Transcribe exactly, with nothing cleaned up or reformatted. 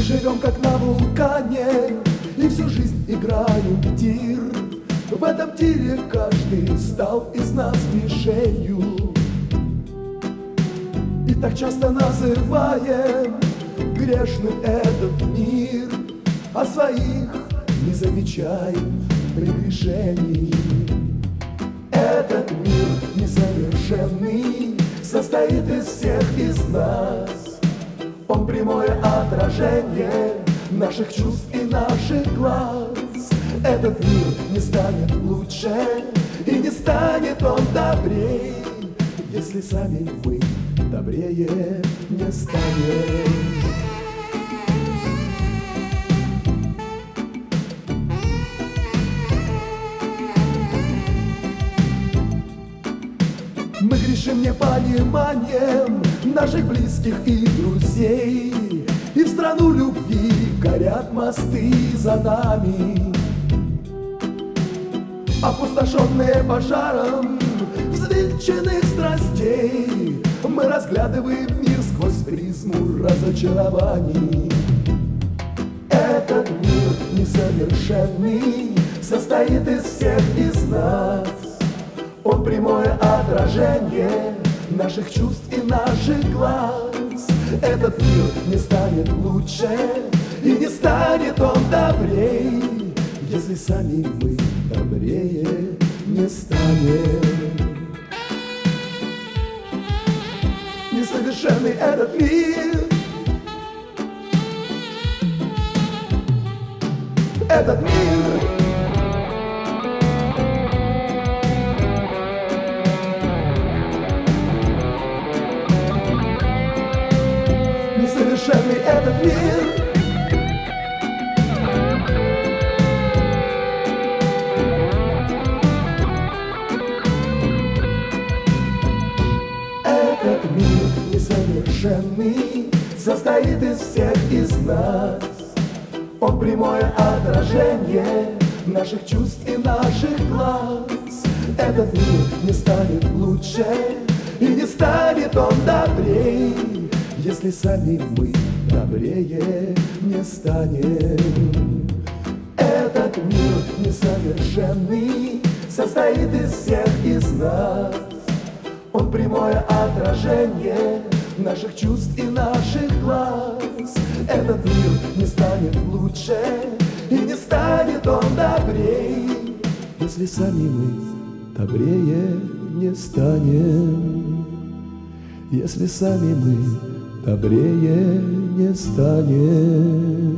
живем как на вулкане, и всю жизнь играем в тир. В этом тире каждый стал из нас мишенью. И так часто называем грешным этот мир, а своих не замечаем прегрешений. Этот мир несовершенный состоит из всех из нас. Он прямое отражение наших чувств и наших глаз. Этот мир не станет лучше и не станет он добрее, если сами мы добрее не станем. Мы грешим непониманием наших близких и друзей, и в страну любви горят мосты за нами. Опустошенные пожаром взвинченных страстей, мы разглядываем мир сквозь призму разочарований. Этот мир несовершенный состоит из всех из нас. Он прямое отражение наших чувств и наших глаз. Этот мир не станет лучше и не станет он добрее, если сами мы добрее не станем. Несовершенный этот мир, этот мир. Несовершенный этот мир. Этот мир несовершенный состоит из всех из нас. Он прямое отражение наших чувств и наших глаз. Этот мир не станет лучше и не станет он добрее, если сами мы добрее не станем. Этот мир несовершенный состоит из всех из нас. Он прямое отражение наших чувств и наших глаз. Этот мир не станет лучше и не станет он добрее, если сами мы добрее не станем. Если сами мы добрее не станем.